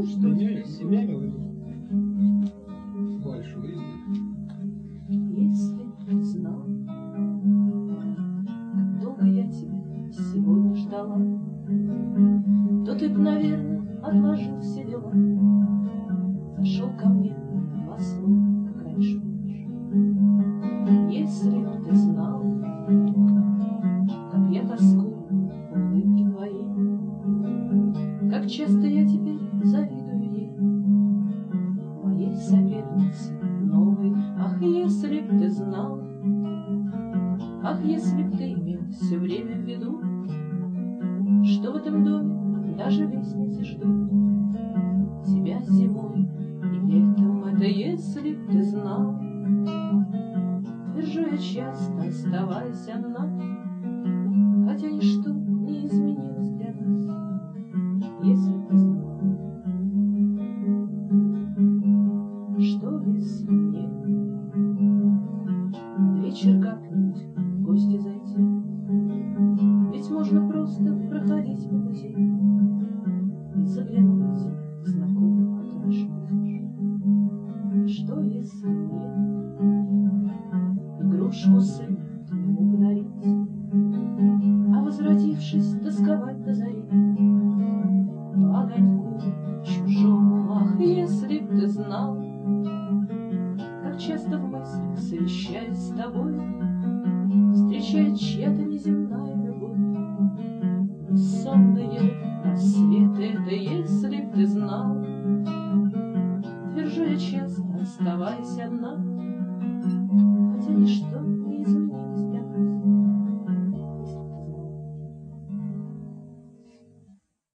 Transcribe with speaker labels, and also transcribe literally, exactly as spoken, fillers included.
Speaker 1: что тебе сегодня большой.
Speaker 2: Если б ты знал, как долго я тебя сегодня ждала, то ты б, наверное, отложил все дела, зашел ко мне во слова, как раньше будешь. Если б ты знал, как я тоскую по улыбке твоей, как часто я теперь завидую ей, моей сопернице новой. Ах, если б ты знал, ах, если б ты имел все время в виду, что в этом доме даже вестницы ждут тебя зимой и летом. Это если б ты знал. Твержу я часто, оставаясь одна,